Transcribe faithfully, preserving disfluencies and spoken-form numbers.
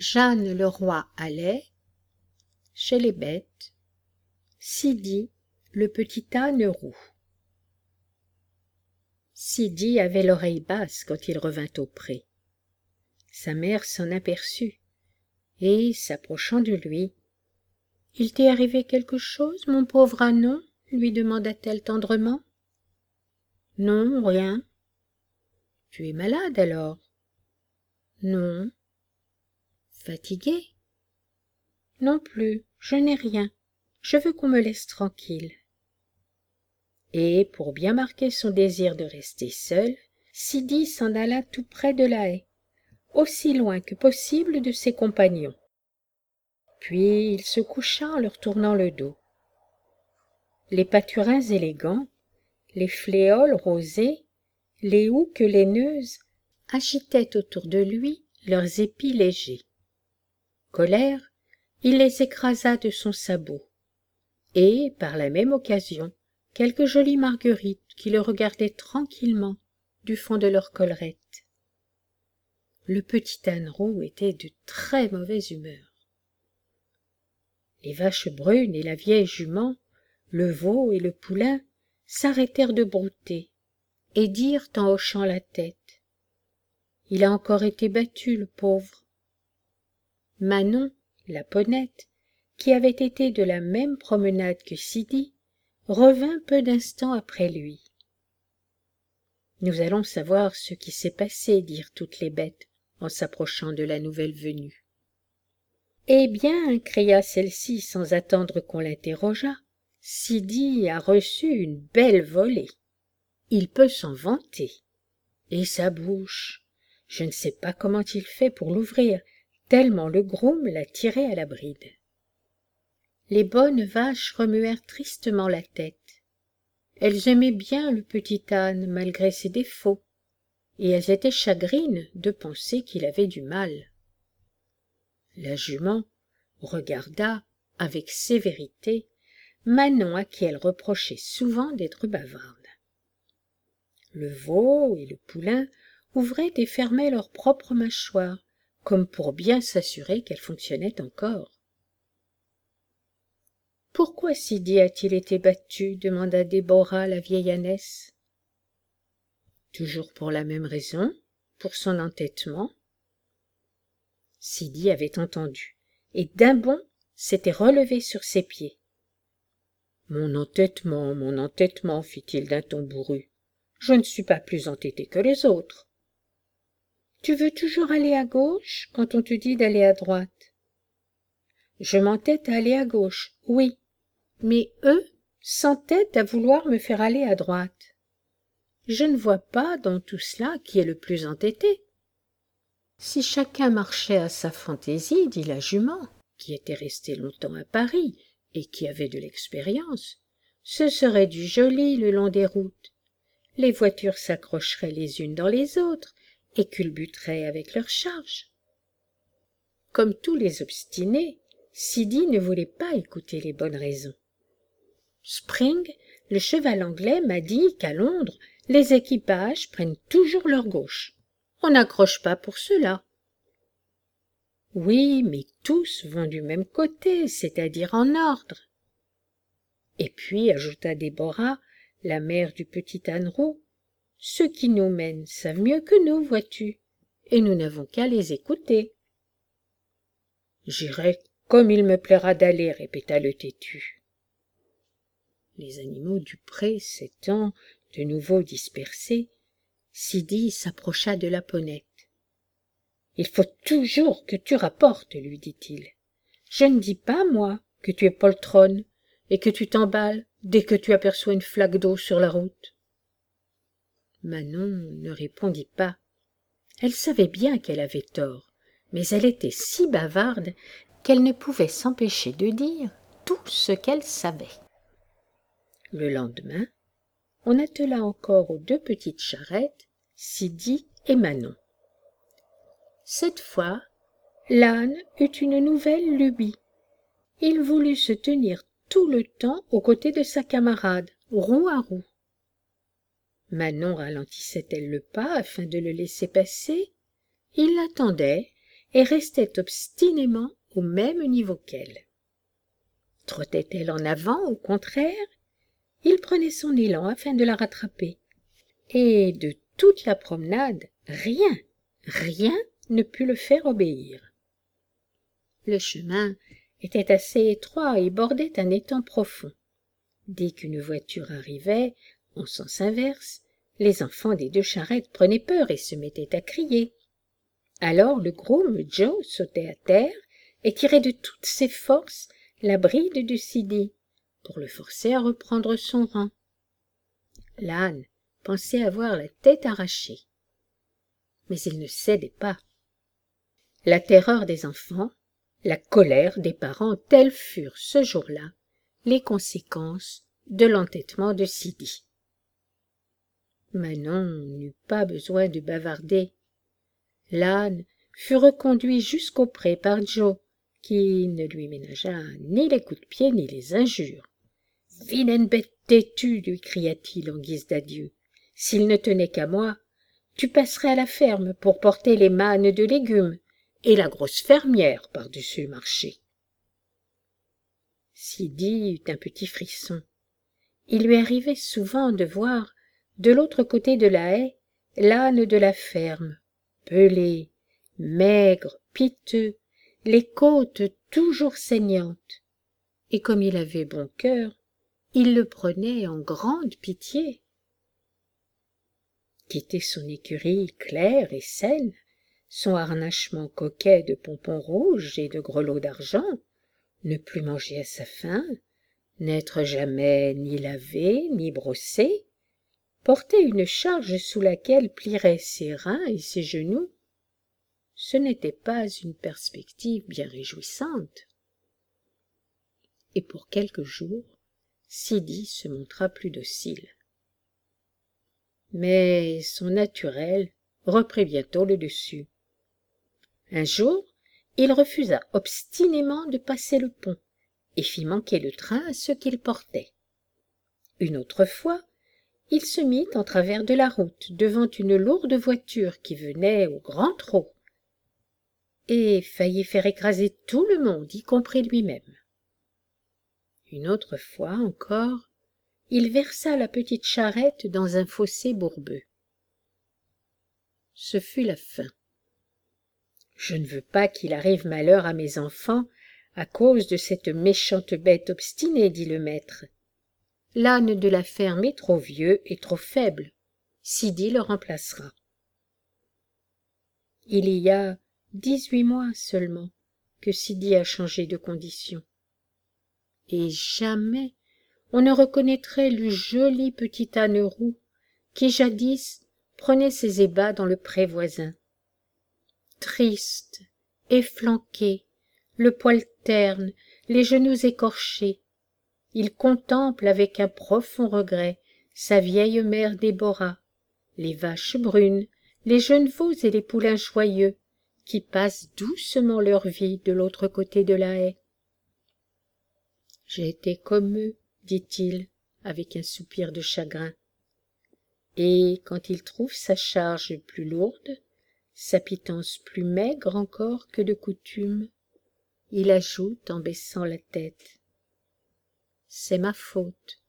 Jeanne le roi allait chez les bêtes, Sidi, le petit âne roux. Sidi avait l'oreille basse quand il revint au pré. Sa mère s'en aperçut, et, s'approchant de lui, « Il t'est arrivé quelque chose, mon pauvre ânon ?» lui demanda-t-elle tendrement. « Non, rien. »« Tu es malade alors ?»« Non. »« Fatigué ?»« Non plus, je n'ai rien. Je veux qu'on me laisse tranquille. » Et, pour bien marquer son désir de rester seul, Sidi s'en alla tout près de la haie, aussi loin que possible de ses compagnons. Puis il se coucha en leur tournant le dos. Les pâturins élégants, les fléoles rosées, les houques laineuses agitaient autour de lui leurs épis légers. Colère, il les écrasa de son sabot, et, par la même occasion, quelques jolies marguerites qui le regardaient tranquillement du fond de leur collerette. Le petit âne roux était de très mauvaise humeur. Les vaches brunes et la vieille jument, le veau et le poulain s'arrêtèrent de brouter et dirent en hochant la tête: « Il a encore été battu, le pauvre. » Manon, la ponette, qui avait été de la même promenade que Sidi, revint peu d'instants après lui. « Nous allons savoir ce qui s'est passé, » dirent toutes les bêtes en s'approchant de la nouvelle venue. « Eh bien, » cria celle-ci sans attendre qu'on l'interrogeât, « Sidi a reçu une belle volée. Il peut s'en vanter. Et sa bouche, je ne sais pas comment il fait pour l'ouvrir, tellement le groom l'a tiré à la bride. » Les bonnes vaches remuèrent tristement la tête. Elles aimaient bien le petit âne malgré ses défauts, et elles étaient chagrines de penser qu'il avait du mal. La jument regarda avec sévérité Manon, à qui elle reprochait souvent d'être bavarde. Le veau et le poulain ouvraient et fermaient leurs propres mâchoires, comme pour bien s'assurer qu'elles fonctionnaient encore. « Pourquoi Sidi a-t-il été battu ?» demanda Déborah, la vieille ânesse. « Toujours pour la même raison, pour son entêtement. » Sidi avait entendu, et d'un bond s'était relevé sur ses pieds. « Mon entêtement, mon entêtement, fit-il d'un ton bourru. Je ne suis pas plus entêté que les autres. »« Tu veux toujours aller à gauche quand on te dit d'aller à droite. »« Je m'entête à aller à gauche, oui, mais eux s'entêtent à vouloir me faire aller à droite. Je ne vois pas dans tout cela qui est le plus entêté. » « Si chacun marchait à sa fantaisie, dit la jument, qui était restée longtemps à Paris et qui avait de l'expérience, ce serait du joli le long des routes. Les voitures s'accrocheraient les unes dans les autres et culbuteraient avec leurs charges. » Comme tous les obstinés, Sidi ne voulait pas écouter les bonnes raisons. « Spring, le cheval anglais, m'a dit qu'à Londres, les équipages prennent toujours leur gauche. On n'accroche pas pour cela. »« Oui, mais tous vont du même côté, c'est-à-dire en ordre. » Et puis, ajouta Déborah, la mère du petit âne roux, « ceux qui nous mènent savent mieux que nous, vois-tu, et nous n'avons qu'à les écouter. »« J'irai comme il me plaira d'aller, » répéta le têtu. Les animaux du pré s'étant de nouveau dispersés, Sidi s'approcha de la ponette. « Il faut toujours que tu rapportes, lui dit-il. Je ne dis pas, moi, que tu es poltronne et que tu t'emballes dès que tu aperçois une flaque d'eau sur la route. » Manon ne répondit pas. Elle savait bien qu'elle avait tort, mais elle était si bavarde qu'elle ne pouvait s'empêcher de dire tout ce qu'elle savait. Le lendemain, on attela encore aux deux petites charrettes Sidi et Manon. Cette fois, l'âne eut une nouvelle lubie. Il voulut se tenir tout le temps aux côtés de sa camarade, roue à roue. Manon ralentissait-elle le pas afin de le laisser passer? Il l'attendait, et restait obstinément au même niveau qu'elle. Trottait-elle en avant, au contraire, il prenait son élan afin de la rattraper. Et de toute la promenade, rien, rien ne put le faire obéir. Le chemin était assez étroit et bordait un étang profond. Dès qu'une voiture arrivait, en sens inverse, les enfants des deux charrettes prenaient peur et se mettaient à crier. Alors le groom Joe sautait à terre et tirait de toutes ses forces la bride de Sidi pour le forcer à reprendre son rang. L'âne pensait avoir la tête arrachée, mais il ne cédait pas. La terreur des enfants, la colère des parents, telles furent ce jour-là les conséquences de l'entêtement de Sidi. Manon n'eut pas besoin de bavarder. L'âne fut reconduit jusqu'au pré par Joe, qui ne lui ménagea ni les coups de pied ni les injures. « Vilaine bête têtue !» lui cria-t-il en guise d'adieu. « S'il ne tenait qu'à moi, tu passerais à la ferme pour porter les mannes de légumes et la grosse fermière par-dessus le marché. » Sidi eut un petit frisson. Il lui arrivait souvent de voir, de l'autre côté de la haie, l'âne de la ferme, pelé, maigre, piteux, les côtes toujours saignantes. Et comme il avait bon cœur, il le prenait en grande pitié. Quitter son écurie claire et saine, son harnachement coquet de pompons rouges et de grelots d'argent, ne plus manger à sa faim, n'être jamais ni lavé ni brossé, porter une charge sous laquelle plieraient ses reins et ses genoux, ce n'était pas une perspective bien réjouissante. Et pour quelques jours, Sidi se montra plus docile. Mais son naturel reprit bientôt le dessus. Un jour, il refusa obstinément de passer le pont et fit manquer le train à ceux qu'il portait. Une autre fois, il se mit en travers de la route devant une lourde voiture qui venait au grand trot et faillit faire écraser tout le monde, y compris lui-même. Une autre fois encore, il versa la petite charrette dans un fossé bourbeux. Ce fut la fin. « Je ne veux pas qu'il arrive malheur à mes enfants à cause de cette méchante bête obstinée, dit le maître. L'âne de la ferme est trop vieux et trop faible. Sidi le remplacera. » Il y a dix-huit mois seulement que Sidi a changé de condition. Et jamais on ne reconnaîtrait le joli petit âne roux qui jadis prenait ses ébats dans le pré voisin. Triste, efflanqué, le poil terne, les genoux écorchés, il contemple avec un profond regret sa vieille mère Déborah, les vaches brunes, les jeunes veaux et les poulains joyeux qui passent doucement leur vie de l'autre côté de la haie. « J'ai été comme eux, dit-il, avec un soupir de chagrin. Et quand il trouve sa charge plus lourde, sa pitance plus maigre encore que de coutume, il ajoute en baissant la tête. C'est ma faute.